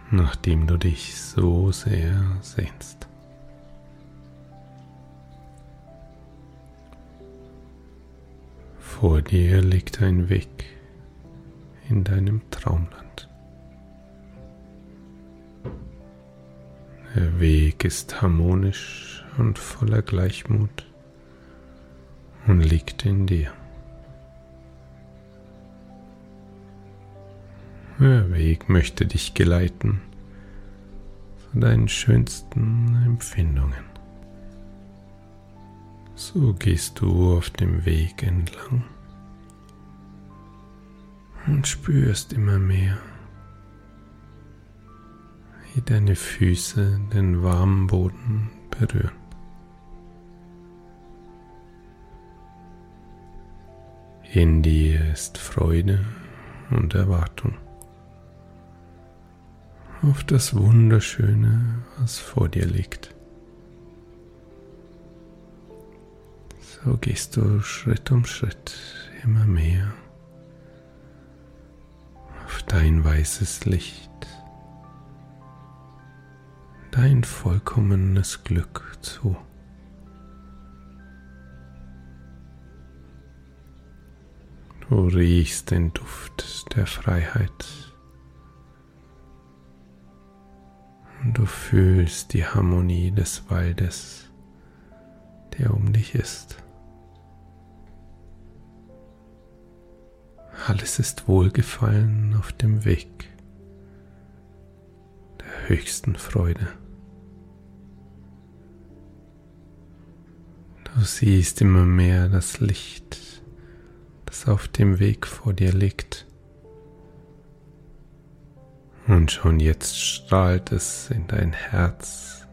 nach dem du dich so sehr sehnst. Vor dir liegt ein Weg in deinem Traumland. Der Weg ist harmonisch und voller Gleichmut und liegt in dir. Der Weg möchte dich geleiten zu deinen schönsten Empfindungen. So gehst du auf dem Weg entlang und spürst immer mehr, wie deine Füße den warmen Boden berühren. In dir ist Freude und Erwartung auf das Wunderschöne, was vor dir liegt. So gehst du Schritt um Schritt immer mehr auf dein weißes Licht, dein vollkommenes Glück zu. Du riechst den Duft der Freiheit und du fühlst die Harmonie des Waldes, der um dich ist. Alles ist Wohlgefallen auf dem Weg der höchsten Freude. Du siehst immer mehr das Licht, das auf dem Weg vor dir liegt. Und schon jetzt strahlt es in dein Herz